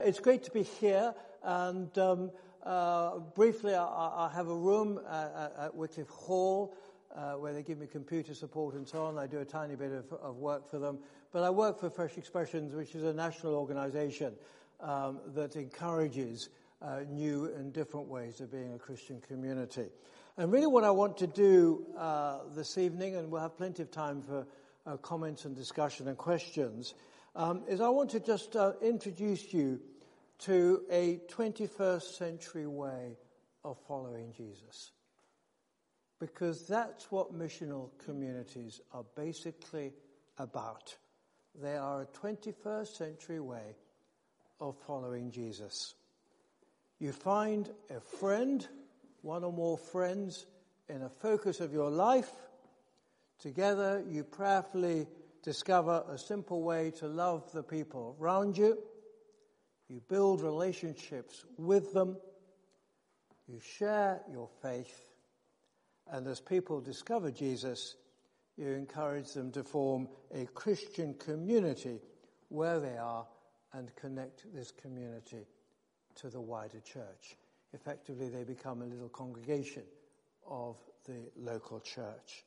It's great to be here, and briefly I have a room at Wycliffe Hall where they give me computer support and so on. I do a tiny bit of work for them, but I work for Fresh Expressions, which is a national organisation that encourages new and different ways of being a Christian community. And really what I want to do this evening, and we'll have plenty of time for comments and discussion and questions, is I want to just introduce you to a 21st century way of following Jesus. Because that's what missional communities are basically about. They are a 21st century way of following Jesus. You find a friend, one or more friends, in a focus of your life. Together you prayerfully discover a simple way to love the people around you. You build relationships with them. You share your faith. And as people discover Jesus, you encourage them to form a Christian community where they are and connect this community to the wider church. Effectively, they become a little congregation of the local church.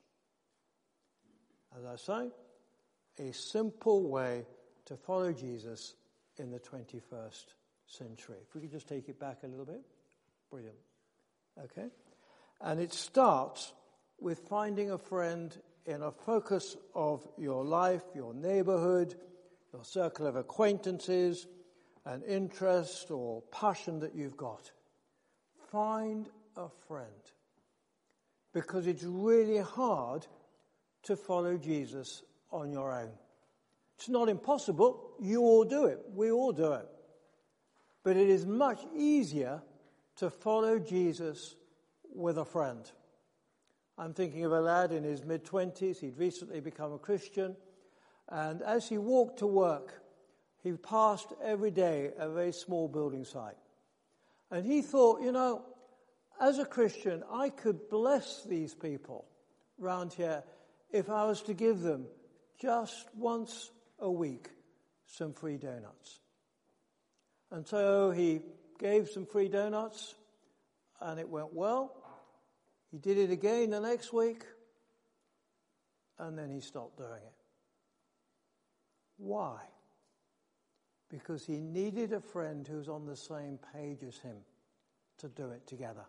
As I say, a simple way to follow Jesus in the 21st century. If we could just take it back a little bit. Brilliant. Okay. And it starts with finding a friend in a focus of your life, your neighborhood, your circle of acquaintances, an interest or passion that you've got. Find a friend. Because it's really hard to follow Jesus on your own. It's not impossible. You all do it. We all do it. But it is much easier to follow Jesus with a friend. I'm thinking of a lad in his mid-20s. He'd recently become a Christian. And as he walked to work, he passed every day a very small building site. And he thought, as a Christian, I could bless these people round here if I was to give them just once a week some free donuts. And so he gave some free donuts, and it went well. He did it again the next week, and then he stopped doing it. Why? Because he needed a friend who was on the same page as him to do it together.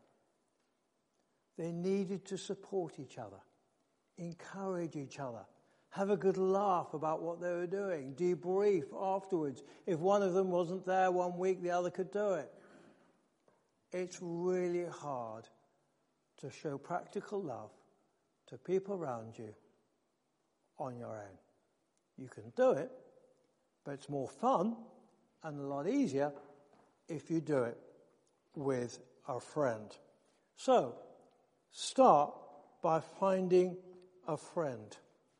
They needed to support each other, encourage each other, have a good laugh about what they were doing, debrief afterwards. If one of them wasn't there one week, the other could do it. It's really hard to show practical love to people around you on your own. You can do it, but it's more fun and a lot easier if you do it with a friend. So, start by finding a friend.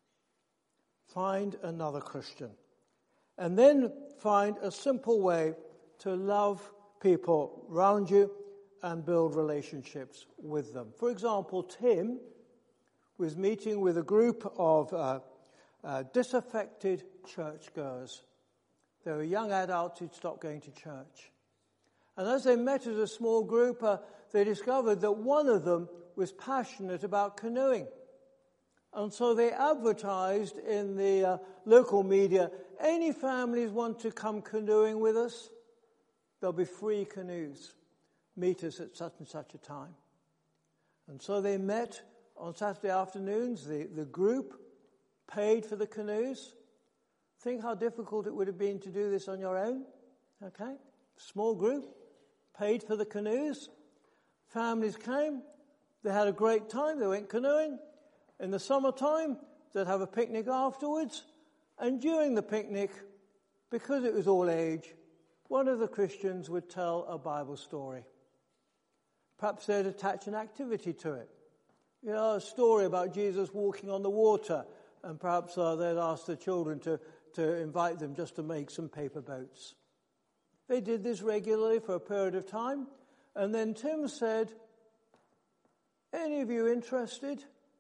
Find another Christian. And then find a simple way to love people around you and build relationships with them. For example, Tim was meeting with a group of disaffected churchgoers. They were young adults who'd stopped going to church. And as they met as a small group, they discovered that one of them was passionate about canoeing. And so they advertised in the local media, any families want to come canoeing with us? There'll be free canoes. Meet us at such and such a time. And so they met on Saturday afternoons. The group paid for the canoes. Think how difficult it would have been to do this on your own. Okay? Small group, paid for the canoes. Families came. They had a great time. They went canoeing. In the summertime, they'd have a picnic afterwards. And during the picnic, because it was all age, one of the Christians would tell a Bible story. Perhaps they'd attach an activity to it. A story about Jesus walking on the water. And perhaps they'd ask the children to invite them just to make some paper boats. They did this regularly for a period of time. And then Tim said, any of you interested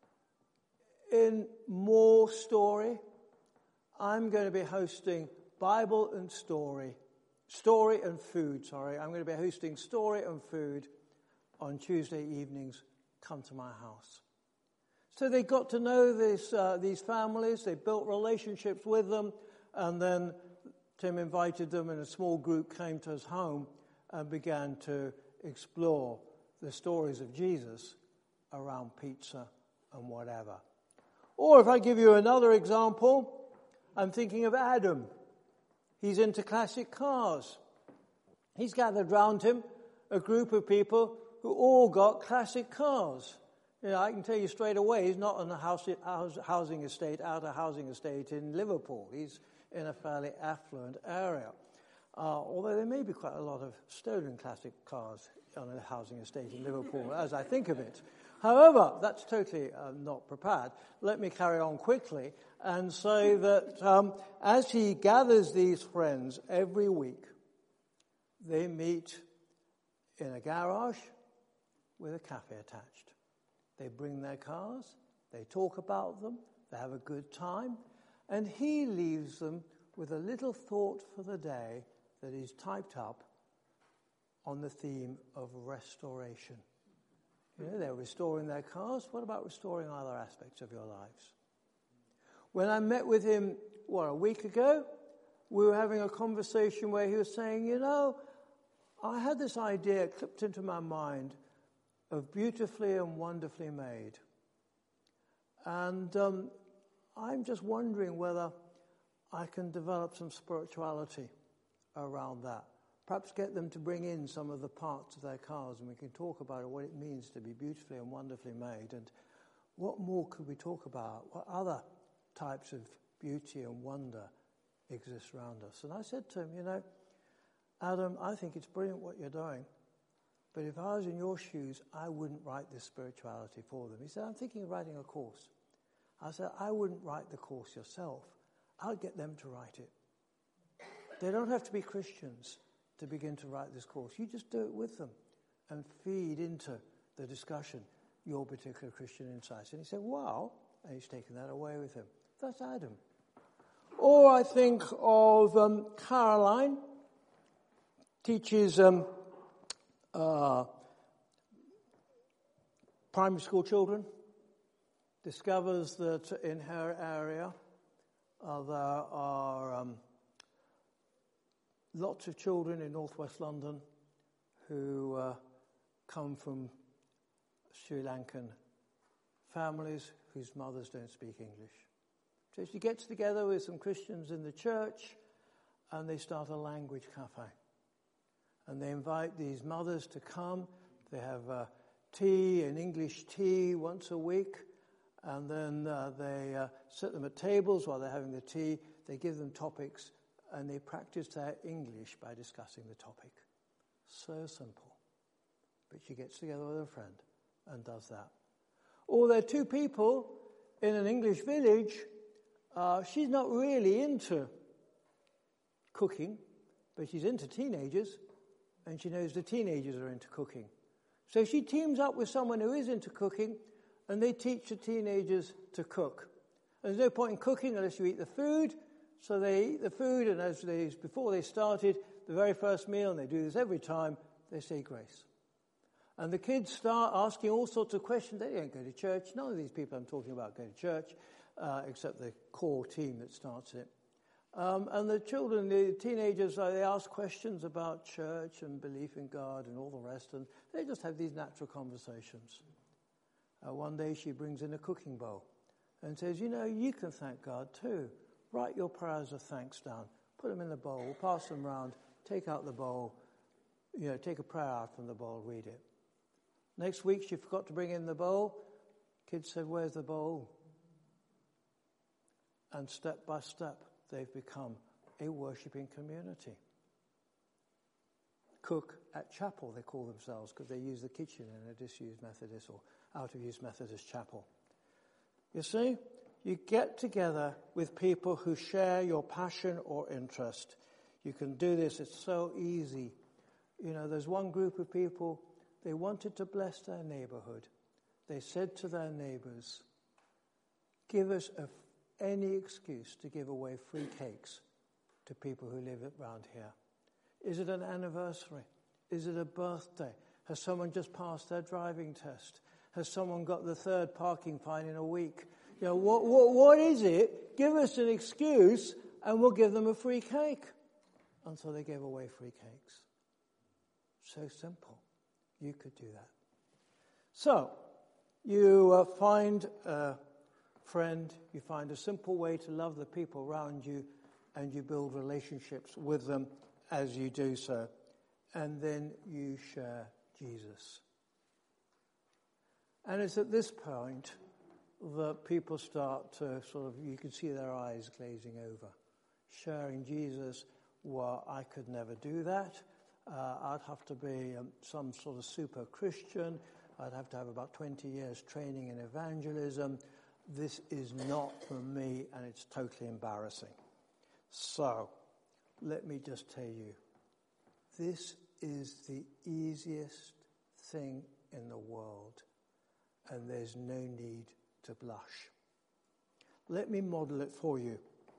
in more story? I'm going to be hosting Bible and Story Story and food, sorry. I'm going to be hosting Story and Food on Tuesday evenings. Come to my house. So they got to know these families. They built relationships with them. And then Tim invited them, and a small group came to his home and began to explore the stories of Jesus around pizza and whatever. Or if I give you another example, I'm thinking of Adam. He's into classic cars. He's gathered round him a group of people who all got classic cars. You know, I can tell you straight away, he's not on a housing estate, outer housing estate in Liverpool. He's in a fairly affluent area. Although there may be quite a lot of stolen classic cars on a housing estate in Liverpool, as I think of it. However, that's totally not prepared. Let me carry on quickly and say that as he gathers these friends every week, they meet in a garage with a cafe attached. They bring their cars, they talk about them, they have a good time, and he leaves them with a little thought for the day that is typed up on the theme of restoration. You know, they're restoring their cars. What about restoring other aspects of your lives? When I met with him, a week ago, we were having a conversation where he was saying, you know, I had this idea clipped into my mind of beautifully and wonderfully made. And I'm just wondering whether I can develop some spirituality around that. Perhaps get them to bring in some of the parts of their cars, and we can talk about what it means to be beautifully and wonderfully made. And what more could we talk about? What other types of beauty and wonder exist around us? And I said to him, you know, Adam, I think it's brilliant what you're doing, but if I was in your shoes, I wouldn't write this spirituality for them. He said, I'm thinking of writing a course. I said, I wouldn't write the course yourself. I'll get them to write it. They don't have to be Christians to begin to write this course. You just do it with them and feed into the discussion your particular Christian insights. And he said, wow, and he's taken that away with him. That's Adam. Or I think of Caroline, teaches primary school children, discovers that in her area there are lots of children in northwest London who come from Sri Lankan families whose mothers don't speak English. So she gets together with some Christians in the church and they start a language cafe. And they invite these mothers to come. They have tea, an English tea once a week. And then they sit them at tables while they're having the tea. They give them topics and they practice their English by discussing the topic. So simple. But she gets together with a friend and does that. Or there are two people in an English village. She's not really into cooking, but she's into teenagers, and she knows the teenagers are into cooking. So she teams up with someone who is into cooking, and they teach the teenagers to cook. And there's no point in cooking unless you eat the food. So they eat the food, and before they started the very first meal, and they do this every time, they say grace. And the kids start asking all sorts of questions. They don't go to church. None of these people I'm talking about go to church, except the core team that starts it. And the children, the teenagers, they ask questions about church and belief in God and all the rest, and they just have these natural conversations. One day she brings in a cooking bowl and says, you know, you can thank God too. Write your prayers of thanks down. Put them in the bowl, pass them round, take out the bowl, take a prayer out from the bowl, read it. Next week she forgot to bring in the bowl. Kids said, where's the bowl? And step by step, they've become a worshipping community. Cook at chapel, they call themselves, because they use the kitchen in a disused Methodist or out-of-use Methodist chapel. You see, you get together with people who share your passion or interest. You can do this, it's so easy. There's one group of people, they wanted to bless their neighborhood. They said to their neighbors, give us any excuse to give away free cakes to people who live around here. Is it an anniversary? Is it a birthday? Has someone just passed their driving test? Has someone got the third parking fine in a week? You know, what is it? Give us an excuse and we'll give them a free cake. And so they gave away free cakes. So simple. You could do that. So, you find a friend, you find a simple way to love the people around you, and you build relationships with them as you do so. And then you share Jesus. And it's at this point that people start to sort of, you can see their eyes glazing over. Sharing Jesus, well, I could never do that. I'd have to be some sort of super Christian. I'd have to have about 20 years training in evangelism. This is not for me, and it's totally embarrassing. So, let me just tell you, this is the easiest thing in the world, and there's no need to blush. Let me model it for you.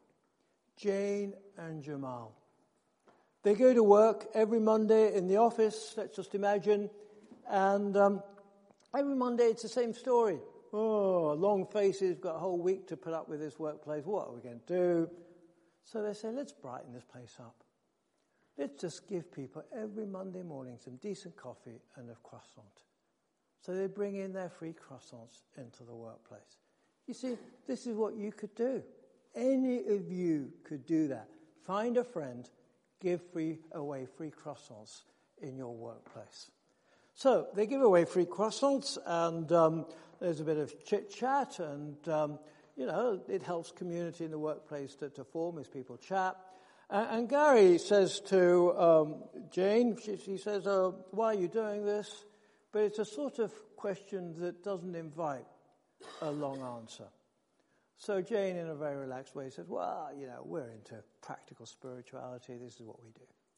Jane and Jamal. They go to work every Monday in the office, let's just imagine, and every Monday it's the same story. Oh, long faces, got a whole week to put up with this workplace. What are we going to do? So they say, let's brighten this place up. Let's just give people every Monday morning some decent coffee and a croissant. So they bring in their free croissants into the workplace. You see, this is what you could do. Any of you could do that. Find a friend, give away free croissants in your workplace. So they give away free croissants, and there's a bit of chit-chat, and, it helps community in the workplace to form as people chat. And Gary says to Jane, she says, why are you doing this? But it's a sort of question that doesn't invite a long answer. So Jane, in a very relaxed way, says, well, we're into practical spirituality. This is what we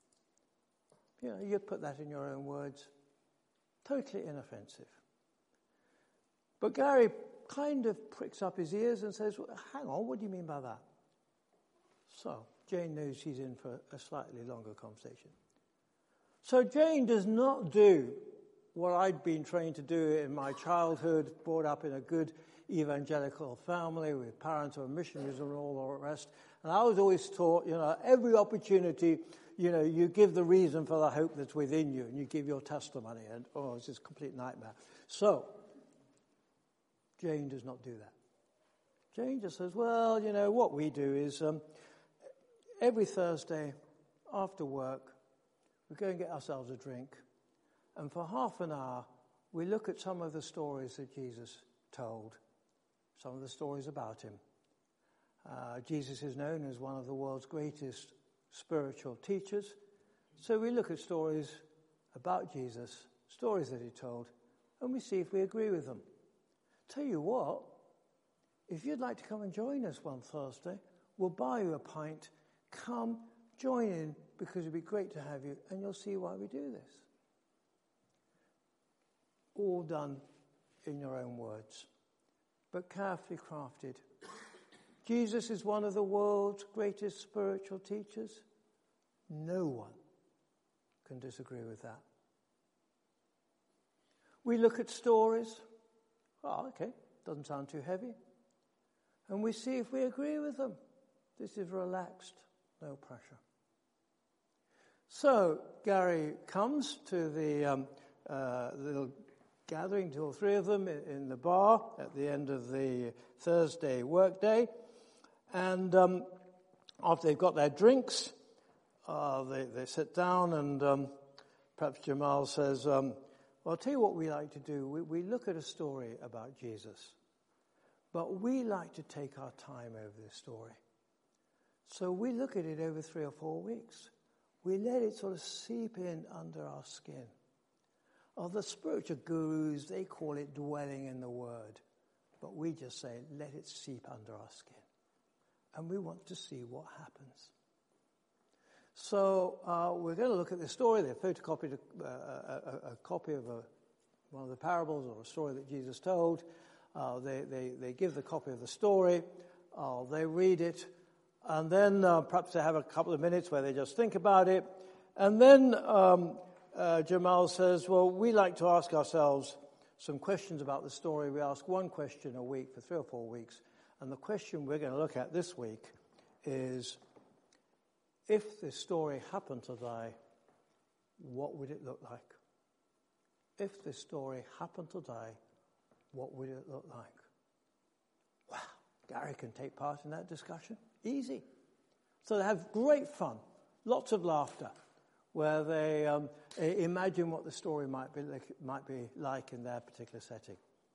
do. You put that in your own words. Totally inoffensive. But Gary kind of pricks up his ears and says, well, hang on, what do you mean by that? So Jane knows she's in for a slightly longer conversation. So Jane does not do what I'd been trained to do in my childhood, brought up in a good evangelical family with parents who were missionaries and all the rest. And I was always taught, every opportunity, you give the reason for the hope that's within you, and you give your testimony, and it's just a complete nightmare. So, Jane does not do that. Jane just says, well, what we do is every Thursday after work, we go and get ourselves a drink, and for half an hour, we look at some of the stories that Jesus told, some of the stories about him. Jesus is known as one of the world's greatest spiritual teachers. So we look at stories about Jesus, stories that he told, and we see if we agree with them. Tell you what, if you'd like to come and join us one Thursday, we'll buy you a pint. Come, join in, because it'd be great to have you, and you'll see why we do this. All done in your own words, but carefully crafted. Jesus is one of the world's greatest spiritual teachers. No one can disagree with that. We look at stories. Oh, okay, doesn't sound too heavy. And we see if we agree with them. This is relaxed, no pressure. So Gary comes to the little gathering, two or three of them in the bar at the end of the Thursday workday. And after they've got their drinks, they sit down, and perhaps Jamal says, well, I'll tell you what we like to do. We look at a story about Jesus, but we like to take our time over this story. So we look at it over 3 or 4 weeks. We let it sort of seep in under our skin. The spiritual gurus, they call it dwelling in the Word. But we just say, let it seep under our skin. And we want to see what happens. So we're going to look at the story. They photocopied a copy of one of the parables or a story that Jesus told. They give the copy of the story. They read it. And then perhaps they have a couple of minutes where they just think about it. And then Jamal says, well, we like to ask ourselves some questions about the story. We ask one question a week for 3 or 4 weeks. And the question we're going to look at this week is, if this story happened today, what would it look like? If this story happened today, what would it look like? Wow, Gary can take part in that discussion. Easy. So they have great fun, lots of laughter, where they imagine what the story might be like in their particular setting.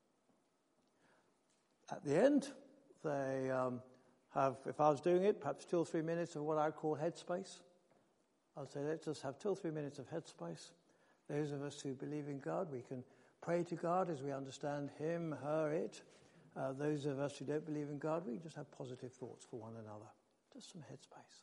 At the end, they have, if I was doing it, perhaps 2 or 3 minutes of what I call headspace. I'll say, let's just have 2 or 3 minutes of headspace. Those of us who believe in God, we can pray to God as we understand Him, her, it. Those of us who don't believe in God, we can just have positive thoughts for one another. Just some headspace.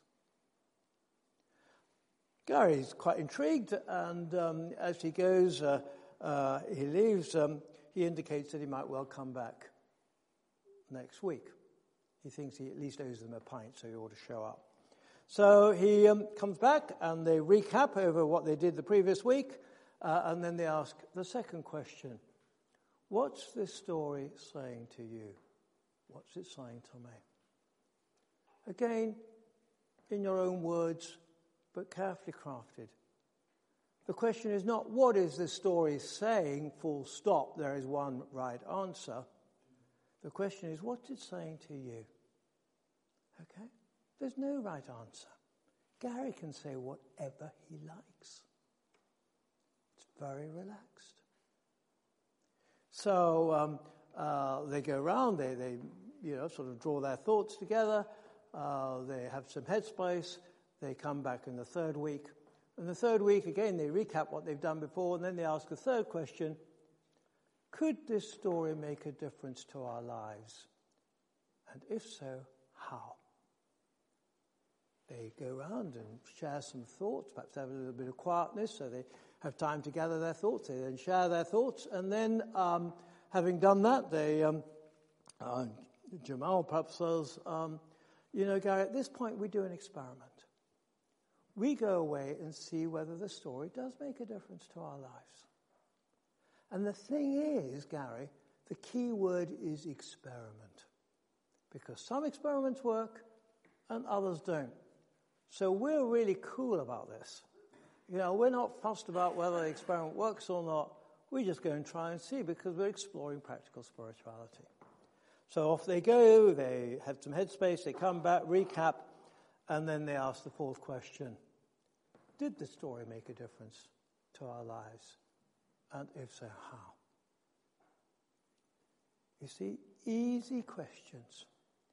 Gary's quite intrigued, and as he goes, he leaves, he indicates that he might well come back next week. He thinks he at least owes them a pint, so he ought to show up. So he comes back, and they recap over what they did the previous week, and then they ask the second question. What's this story saying to you? What's it saying to me? Again, in your own words, but carefully crafted. The question is not, what is this story saying, full stop, there is one right answer. The question is, what's it saying to you? Okay? There's no right answer. Gary can say whatever he likes. It's very relaxed. So they go around, they sort of draw their thoughts together. They have some headspace. They come back in the third week. And the third week, again, they recap what they've done before, and then they ask a third question. Could this story make a difference to our lives? And if so, how? They go around and share some thoughts, perhaps have a little bit of quietness, so they have time to gather their thoughts. They then share their thoughts, and then, having done that, Jamal perhaps says, Gary, at this point we do an experiment. We go away and see whether the story does make a difference to our lives. And the thing is, Gary, the key word is experiment. Because some experiments work and others don't. So we're really cool about this. We're not fussed about whether the experiment works or not. We just go and try and see because we're exploring practical spirituality. So off they go, they have some headspace, they come back, recap, and then they ask the fourth question. Did the story make a difference to our lives? And if so, how? You see, easy questions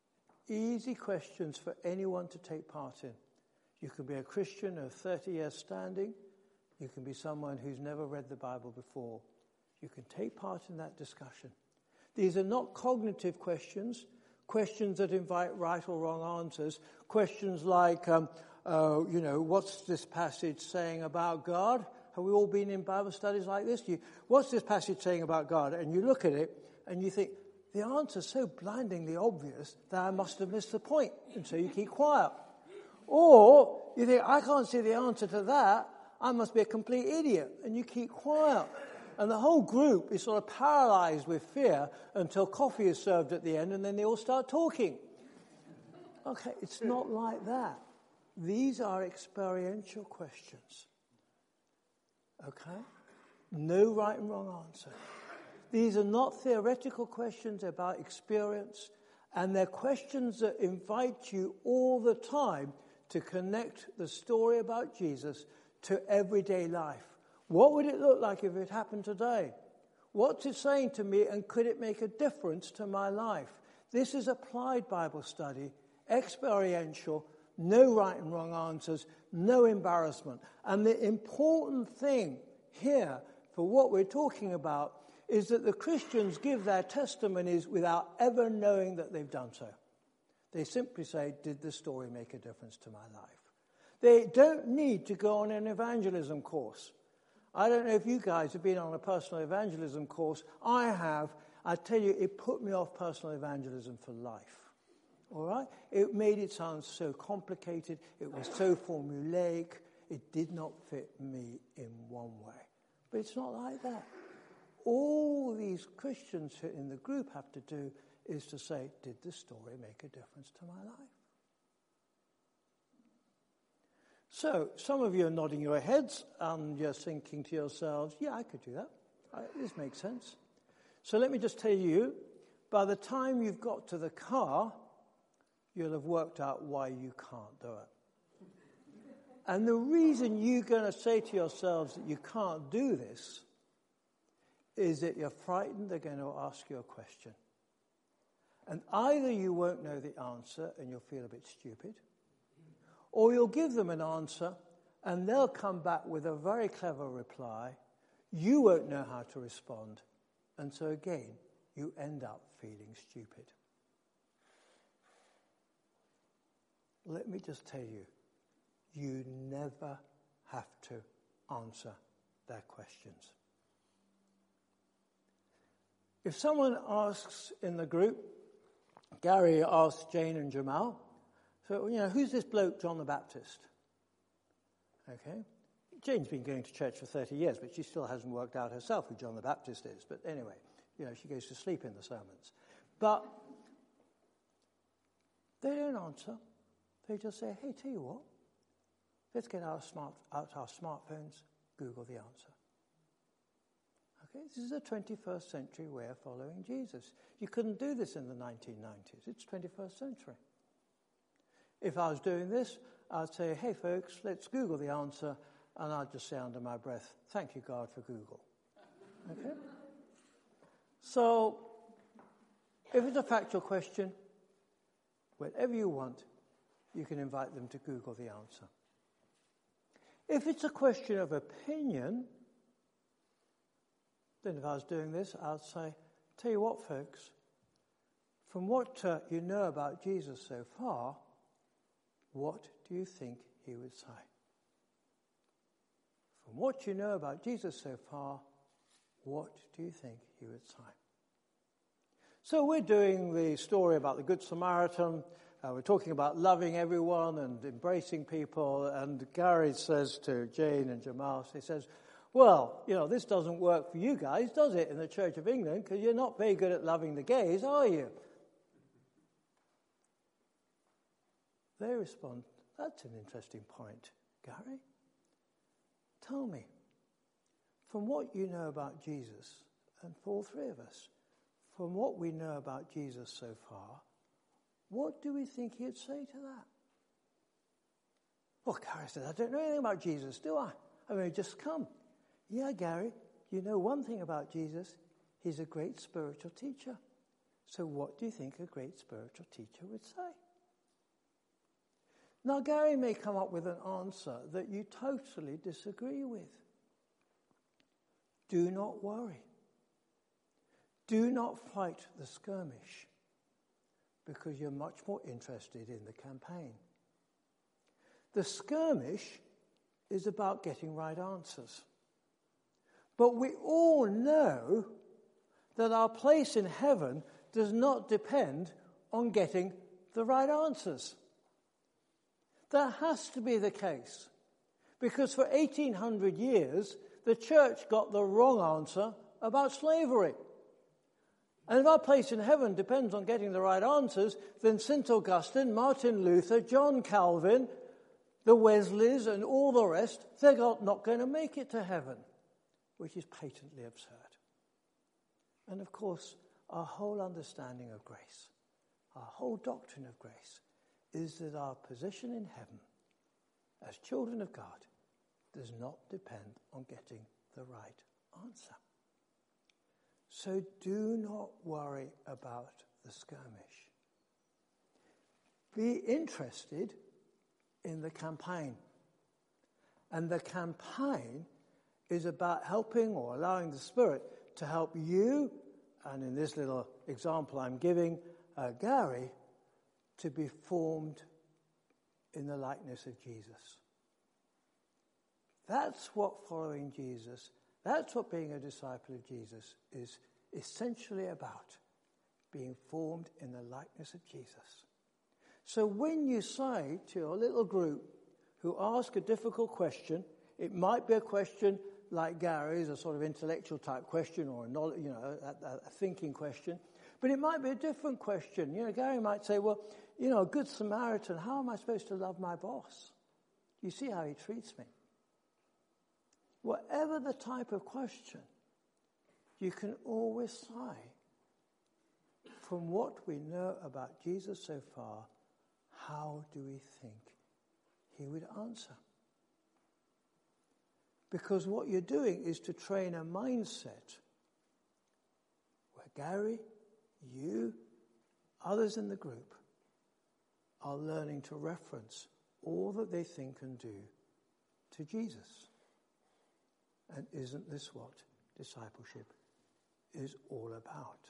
for anyone to take part in. You can be a Christian of 30 years standing. You can be someone who's never read the Bible before. You can take part in that discussion. These are not cognitive questions that invite right or wrong answers, questions like, what's this passage saying about God? Have we all been in Bible studies like this? What's this passage saying about God? And you look at it and you think, the answer's so blindingly obvious that I must have missed the point. And so you keep quiet. Or you think, I can't see the answer to that. I must be a complete idiot. And you keep quiet. And the whole group is sort of paralyzed with fear until coffee is served at the end and then they all start talking. Okay, it's not like that. These are experiential questions. Okay? No right and wrong answer. These are not theoretical questions about experience, and they're questions that invite you all the time to connect the story about Jesus to everyday life. What would it look like if it happened today? What's it saying to me, and could it make a difference to my life? This is applied Bible study, experiential, no right and wrong answers, no embarrassment. And the important thing here for what we're talking about is that the Christians give their testimonies without ever knowing that they've done so. They simply say, did the story make a difference to my life? They don't need to go on an evangelism course. I don't know if you guys have been on a personal evangelism course. I have. I tell you, it put me off personal evangelism for life. All right? It made it sound so complicated. It was so formulaic. it did not fit me in one way. But it's not like that. All these Christians in the group have to do is to say, did this story make a difference to my life? So, some of you are nodding your heads and you're thinking to yourselves, yeah, I could do that. This makes sense. So let me just tell you, by the time you've got to the car, you'll have worked out why you can't do it. And the reason you're going to say to yourselves that you can't do this is that you're frightened they're going to ask you a question. And either you won't know the answer and you'll feel a bit stupid, or you'll give them an answer and they'll come back with a very clever reply. You won't know how to respond. And so again, you end up feeling stupid. Let me just tell you, you never have to answer their questions. If someone asks in the group, Gary asked Jane and Jamal, so, who's this bloke, John the Baptist? Okay. Jane's been going to church for 30 years, but she still hasn't worked out herself who John the Baptist is. But anyway, she goes to sleep in the sermons. But they don't answer. They just say, hey, tell you what, let's get out our smartphones, Google the answer. Okay, this is a 21st century way of following Jesus. You couldn't do this in the 1990s. It's 21st century. If I was doing this, I'd say, hey, folks, let's Google the answer, and I'd just say under my breath, thank you, God, for Google. Okay? So, if it's a factual question, whenever you want, you can invite them to Google the answer. If it's a question of opinion, then if I was doing this, I'd say, tell you what, folks, from what you know about Jesus so far, what do you think he would say? From what you know about Jesus so far, what do you think he would say? So we're doing the story about the Good Samaritan. We're talking about loving everyone and embracing people. And Gary says to Jane and Jamal, he says, well, this doesn't work for you guys, does it, in the Church of England? Because you're not very good at loving the gays, are you? They respond, that's an interesting point, Gary. Tell me, from what you know about Jesus, and for all three of us, from what we know about Jesus so far, what do we think he'd say to that? Well, Gary said, I don't know anything about Jesus, do I? I mean, just come. Yeah, Gary, you know one thing about Jesus. He's a great spiritual teacher. So what do you think a great spiritual teacher would say? Now, Gary may come up with an answer that you totally disagree with. Do not worry. Do not fight the skirmish, because you're much more interested in the campaign. The skirmish is about getting right answers. But we all know that our place in heaven does not depend on getting the right answers. That has to be the case, because for 1800 years, the church got the wrong answer about slavery. And if our place in heaven depends on getting the right answers, then St. Augustine, Martin Luther, John Calvin, the Wesleys, and all the rest, they're not going to make it to heaven, which is patently absurd. And of course, our whole understanding of grace, our whole doctrine of grace, is that our position in heaven as children of God does not depend on getting the right answer. So do not worry about the skirmish. Be interested in the campaign. And the campaign is about helping or allowing the Spirit to help you, and in this little example I'm giving, Gary, to be formed in the likeness of Jesus. That's what following Jesus, that's what being a disciple of Jesus is essentially about, being formed in the likeness of Jesus. So when you say to your little group, who ask a difficult question. It might be a question like Gary's, a sort of intellectual type question or a thinking question. But it might be a different question. Gary might say, well, a good Samaritan, how am I supposed to love my boss? You see how he treats me. Whatever the type of question, you can always say, from what we know about Jesus so far, how do we think he would answer? Because what you're doing is to train a mindset where Gary, you, others in the group are learning to reference all that they think and do to Jesus. And isn't this what discipleship is all about?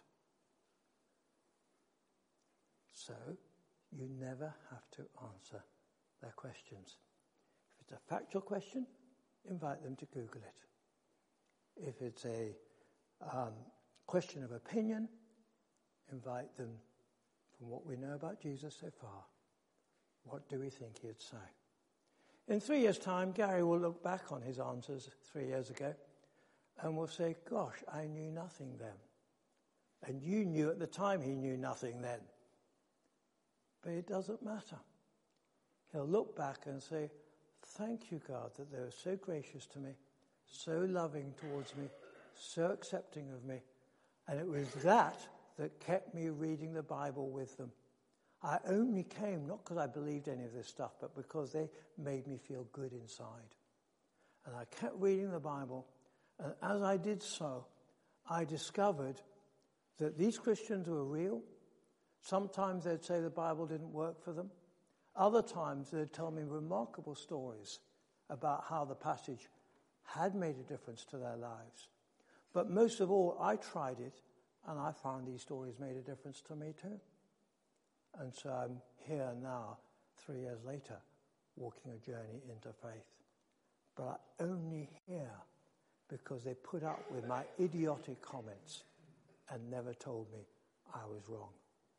So, you never have to answer their questions. If it's a factual question, invite them to Google it. If it's a question of opinion, invite them, from what we know about Jesus so far, what do we think he'd say? In 3 years' time, Gary will look back on his answers 3 years ago and will say, gosh, I knew nothing then. And you knew at the time he knew nothing then. But it doesn't matter. He'll look back and say, thank you, God, that they were so gracious to me, so loving towards me, so accepting of me. And it was that kept me reading the Bible with them. I only came, not because I believed any of this stuff, but because they made me feel good inside. And I kept reading the Bible, and as I did so, I discovered that these Christians were real. Sometimes they'd say the Bible didn't work for them. Other times they'd tell me remarkable stories about how the passage had made a difference to their lives. But most of all, I tried it, and I found these stories made a difference to me too. And so I'm here now, 3 years later, walking a journey into faith. But I only hear because they put up with my idiotic comments and never told me I was wrong.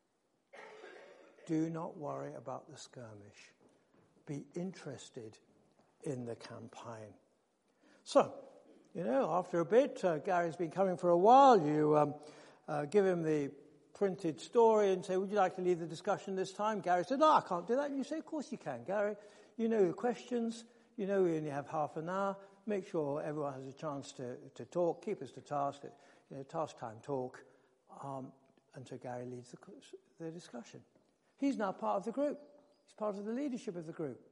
Do not worry about the skirmish. Be interested in the campaign. So, after a bit, Gary's been coming for a while. You give him the printed story and say, would you like to lead the discussion this time? Gary said, no, I can't do that. And you say, of course you can, Gary. You know the questions. You know we only have half an hour. Make sure everyone has a chance to talk. Keep us to task. Task time talk. And so Gary leads the discussion. He's now part of the group. He's part of the leadership of the group.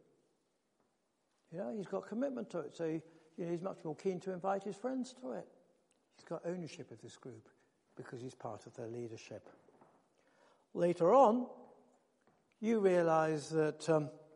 He's got commitment to it. So he's much more keen to invite his friends to it. He's got ownership of this group because he's part of their leadership. Later on, you realize that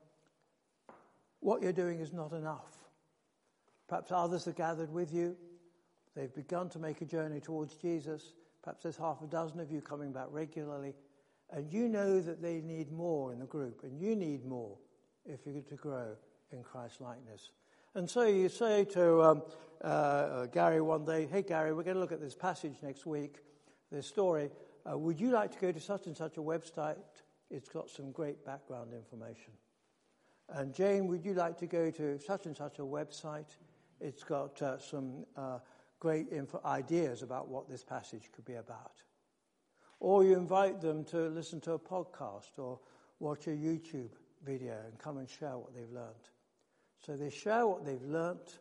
what you're doing is not enough. Perhaps others are gathered with you. They've begun to make a journey towards Jesus. Perhaps there's half a dozen of you coming back regularly. And you know that they need more in the group, and you need more if you're to grow in Christ-likeness. And so you say to Gary one day, hey, Gary, we're going to look at this passage next week, this story. Would you like to go to such and such a website? It's got some great background information. And Jane, would you like to go to such and such a website? It's got some great ideas about what this passage could be about. Or you invite them to listen to a podcast or watch a YouTube video and come and share what they've learned. So they share what they've learnt,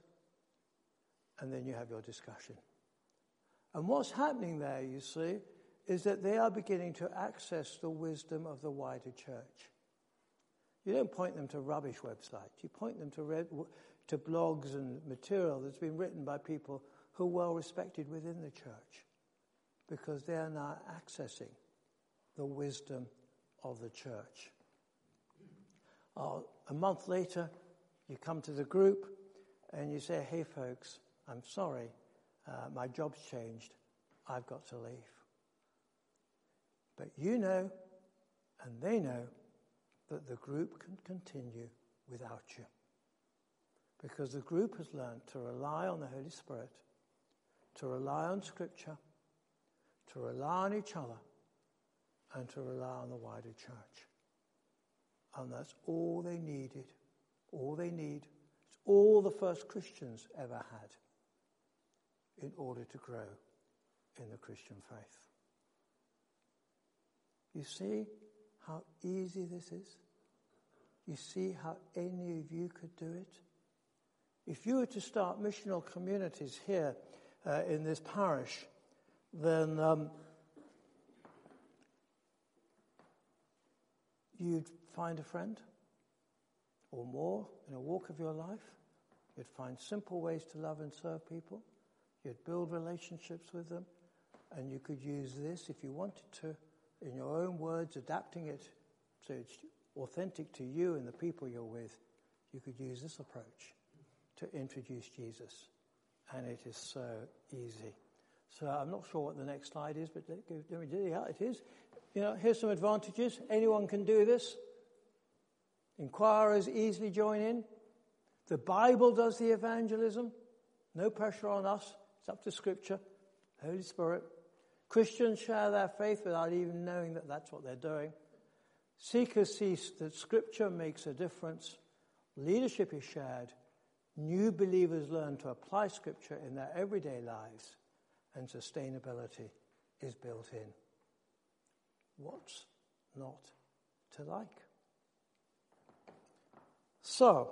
and then you have your discussion. And what's happening there, you see, is that they are beginning to access the wisdom of the wider church. You don't point them to rubbish websites. You point them to blogs and material that's been written by people who are well respected within the church, because they are now accessing the wisdom of the church. A month later, you come to the group and you say, hey folks, I'm sorry, my job's changed, I've got to leave. But you know, and they know, that the group can continue without you. Because the group has learned to rely on the Holy Spirit, to rely on Scripture, to rely on each other, and to rely on the wider church. And that's all they needed All they need. It's all the first Christians ever had in order to grow in the Christian faith. You see how easy this is? You see how any of you could do it? If you were to start missional communities here in this parish, then you'd find a friend or more in a walk of your life. You'd find simple ways to love and serve people. You'd build relationships with them. And you could use this, if you wanted to, in your own words, adapting it so it's authentic to you and the people you're with. You could use this approach to introduce Jesus. And it is so easy. So I'm not sure what the next slide is, but yeah, it is. Here's some advantages. Anyone can do this. Inquirers easily join in. The Bible does the evangelism. No pressure on us. It's up to Scripture, Holy Spirit. Christians share their faith without even knowing that that's what they're doing. Seekers see that Scripture makes a difference. Leadership is shared. New believers learn to apply Scripture in their everyday lives. And sustainability is built in. What's not to like? So,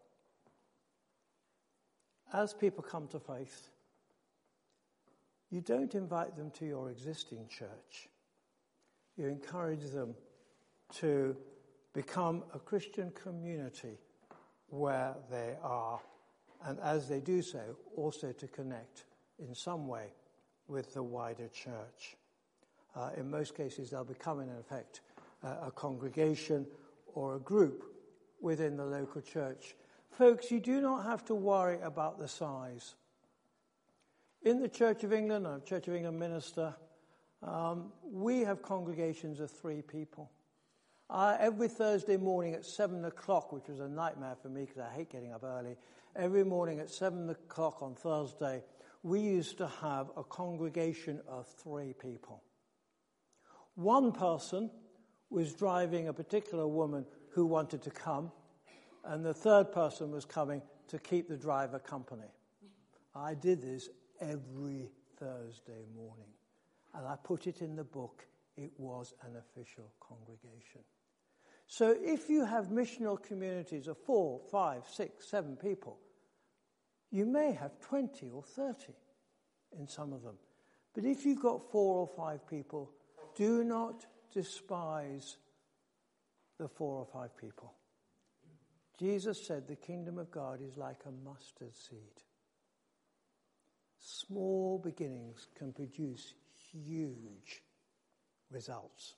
as people come to faith, you don't invite them to your existing church. You encourage them to become a Christian community where they are, and as they do so, also to connect in some way with the wider church. In most cases, they'll become, in effect, a congregation or a group within the local church. Folks, you do not have to worry about the size. In the Church of England, I'm a Church of England minister, we have congregations of 3 people. Every Thursday morning at 7 o'clock, which was a nightmare for me because I hate getting up early, every morning at 7 o'clock on Thursday, we used to have a congregation of 3 people. One person was driving a particular woman who wanted to come, and the third person was coming to keep the driver company. I did this every Thursday morning, and I put it in the book. It was an official congregation. So if you have missional communities of 4, 5, 6, 7 people, you may have 20 or 30 in some of them. But if you've got 4 or 5 people, do not despise the 4 or 5 people. Jesus said the kingdom of God is like a mustard seed. Small beginnings can produce huge results.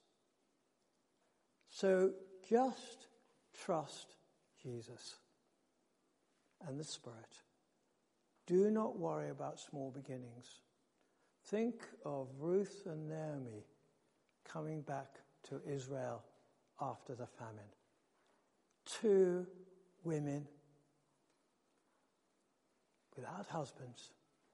So just trust Jesus and the Spirit. Do not worry about small beginnings. Think of Ruth and Naomi coming back to Israel after the famine. 2 women without husbands,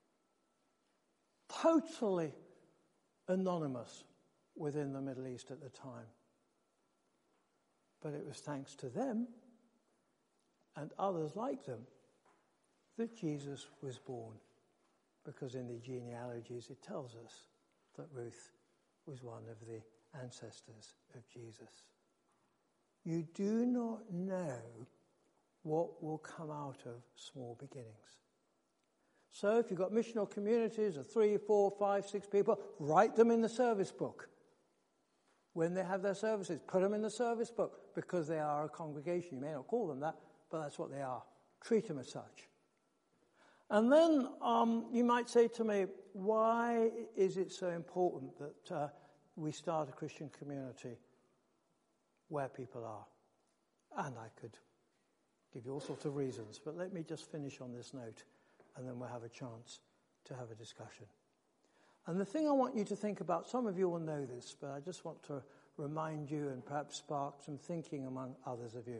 totally anonymous within the Middle East at the time. But it was thanks to them and others like them that Jesus was born, because in the genealogies it tells us that Ruth was one of the ancestors of Jesus. You do not know what will come out of small beginnings. So if you've got missional communities of 3, 4, 5, 6 people, write them in the service book. When they have their services, put them in the service book, because they are a congregation. You may not call them that, but that's what they are. Treat them as such. And then you might say to me, why is it so important that we start a Christian community where people are? And I could give you all sorts of reasons, but let me just finish on this note, and then we'll have a chance to have a discussion. And the thing I want you to think about, some of you will know this, but I just want to remind you and perhaps spark some thinking among others of you.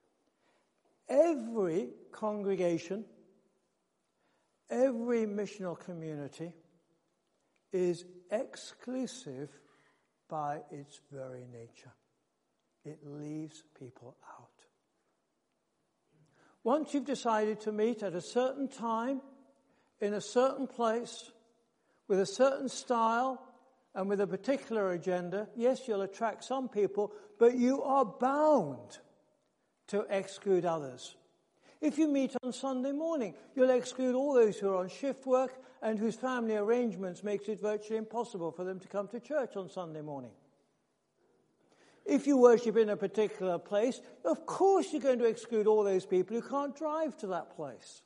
Every congregation, every missional community is exclusive by its very nature. It leaves people out. Once you've decided to meet at a certain time, in a certain place, with a certain style, and with a particular agenda, yes, you'll attract some people, but you are bound to exclude others. If you meet on Sunday morning, you'll exclude all those who are on shift work and whose family arrangements makes it virtually impossible for them to come to church on Sunday morning. If you worship in a particular place, of course you're going to exclude all those people who can't drive to that place.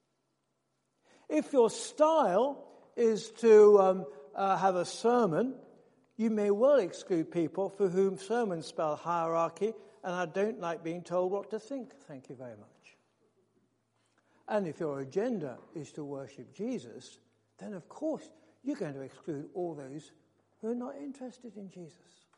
If your style is to have a sermon, you may well exclude people for whom sermons spell hierarchy, and I don't like being told what to think. Thank you very much. And if your agenda is to worship Jesus, then of course you're going to exclude all those who are not interested in Jesus.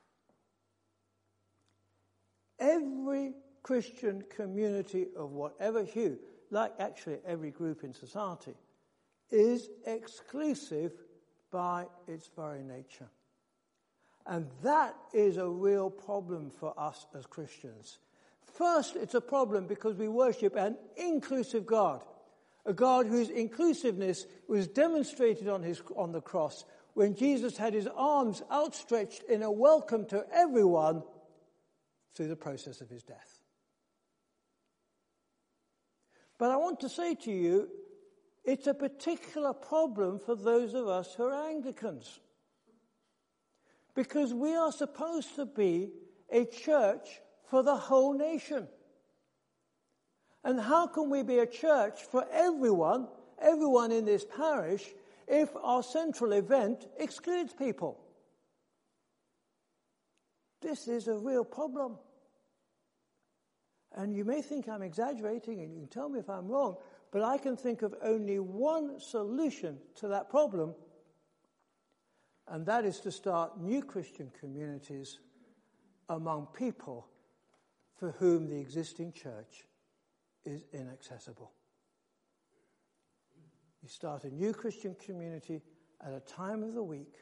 Every Christian community of whatever hue, like actually every group in society, is exclusive by its very nature. And that is a real problem for us as Christians. First, it's a problem because we worship an inclusive God, a God whose inclusiveness was demonstrated on the cross when Jesus had his arms outstretched in a welcome to everyone through the process of his death. But I want to say to you, it's a particular problem for those of us who are Anglicans. Because we are supposed to be a church for the whole nation. And how can we be a church for everyone in this parish, if our central event excludes people? This is a real problem. And you may think I'm exaggerating, and you can tell me if I'm wrong, but I can think of only one solution to that problem, and that is to start new Christian communities among people for whom the existing church is inaccessible. You start a new Christian community at a time of the week,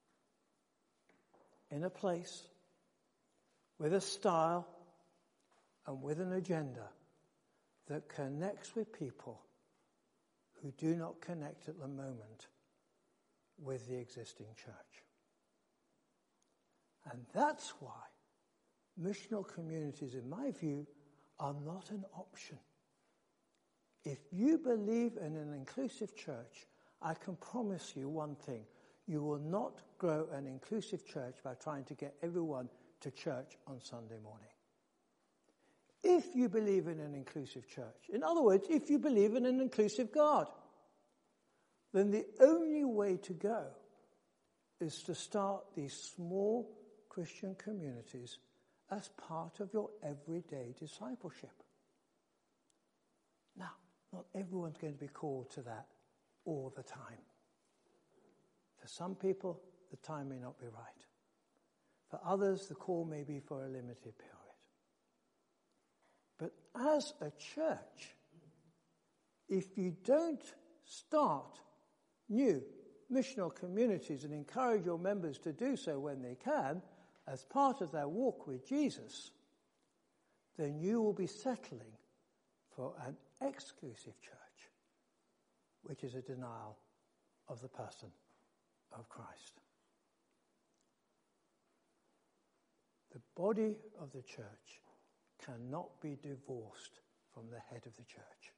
in a place, with a style and with an agenda that connects with people who do not connect at the moment with the existing church. And that's why missional communities, in my view, are not an option. If you believe in an inclusive church, I can promise you one thing: you will not grow an inclusive church by trying to get everyone to church on Sunday morning. If you believe in an inclusive church, in other words, if you believe in an inclusive God, then the only way to go is to start these small Christian communities as part of your everyday discipleship. Now, not everyone's going to be called to that all the time. For some people, the time may not be right. For others, the call may be for a limited period. But as a church, if you don't start new missional communities and encourage your members to do so when they can, as part of their walk with Jesus, then you will be settling for an exclusive church, which is a denial of the person of Christ. The body of the church cannot be divorced from the head of the church.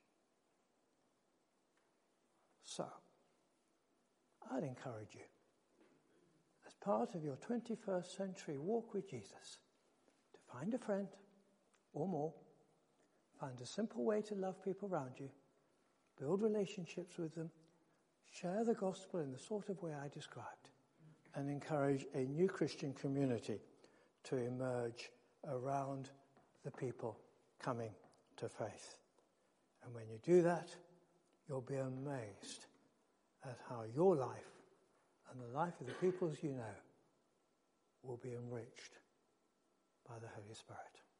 So, I'd encourage you, as part of your 21st century walk with Jesus, to find a friend or more, find a simple way to love people around you, build relationships with them, share the gospel in the sort of way I described, and encourage a new Christian community to emerge around the people coming to faith. And when you do that, you'll be amazed at how your life and the life of the peoples you know will be enriched by the Holy Spirit.